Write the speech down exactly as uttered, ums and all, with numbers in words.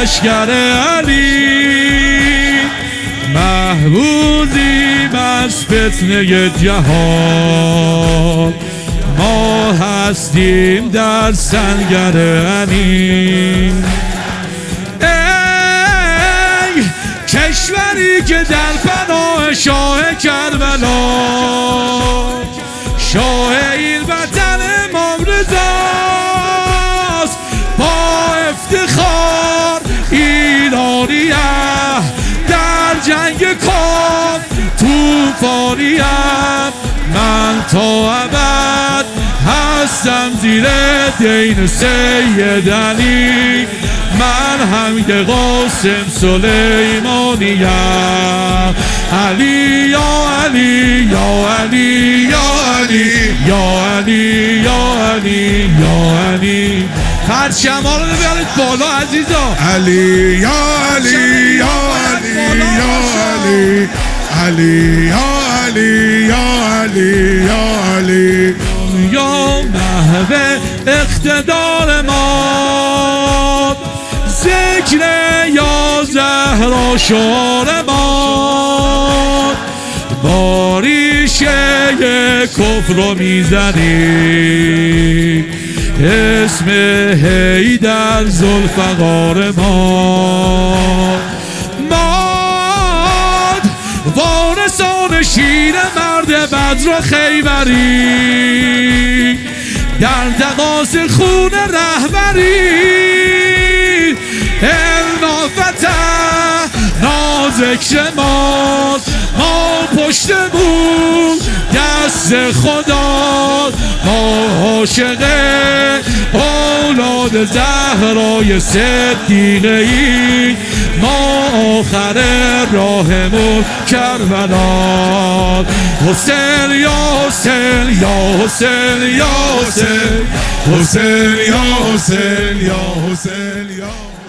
لشکر علی، محبوبیم از فتنه جهان، ما هستیم در سنگر علی. ای کشوری که در پناه شاه کربلا، شاه این وطن امام رضاست، با افتخار ایرانیه، در جنگ کام توفانیم، من تا ابد هستم زیر دین سید علی، من هم که قاسم سلیمانیم. علی یا علی یا علی یا علی یا علی یا علی یا علی. پرچم ها رو ببرید بالا عزیزا. علی یا علی یا علی یا علی علی یا علی یا علی یا علی یا محو اقتدار ما، ذکر یا زهرا شعار ما، با ریشه کفر رو میزنی، اسم حیدر ذوالفقار ما، ماد وارثان شیر مرد بدر و خیبری، در تقاص خون رهبری، النافتح نازکر ماست، ما پشتمون دست خدا، ما عاشق اولاد زهرای صدیقه ای، ما آخر راهمون کربلا. حسین یا حسین یا حسین یا حسین، حسین یا حسین یا حسین یا